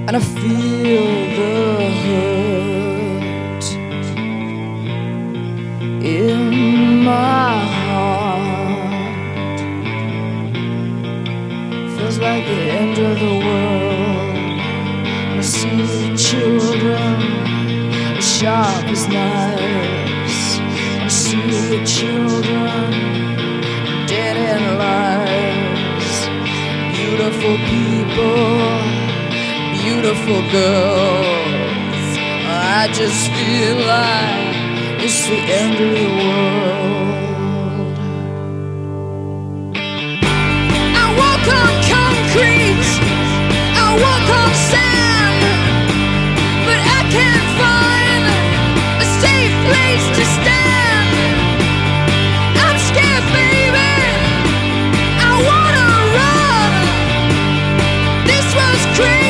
and I feel the hurt in my heart. Feels like the end of the world. I see the children as sharp as knives. I see the children dead in lives. Beautiful people, beautiful girls. I just feel like it's the end of the world. I walk on concrete, I walk on sand, but I can't find a safe place to stand. I'm scared, baby, I wanna run. This was crazy.